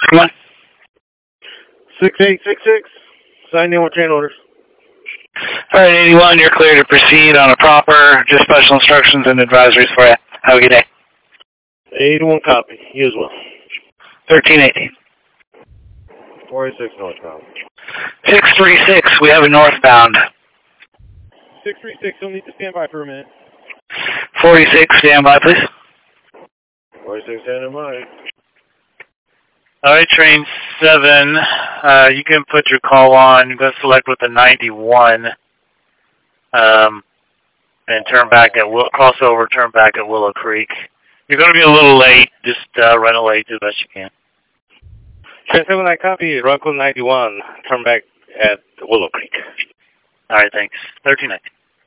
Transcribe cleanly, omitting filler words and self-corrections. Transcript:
Come on. 6866. Sign in with train orders. All right, 81, you're clear to proceed on a proper, just special instructions and advisories for you. Have a good day. 81 copy. You as well. 1318. 46 northbound. 636, we have a northbound. 636, you'll need to stand by for a minute. 46, stand by, please. 46, standing by. All right, train 7, you can put your call on. You're going to select with the 91, and turn back at crossover, turn back at Willow Creek. You're going to be a little late. Just run away do the best you can. Train 7, I copy. Rocco 91. Turn back at Willow Creek. All right, thanks. 1319.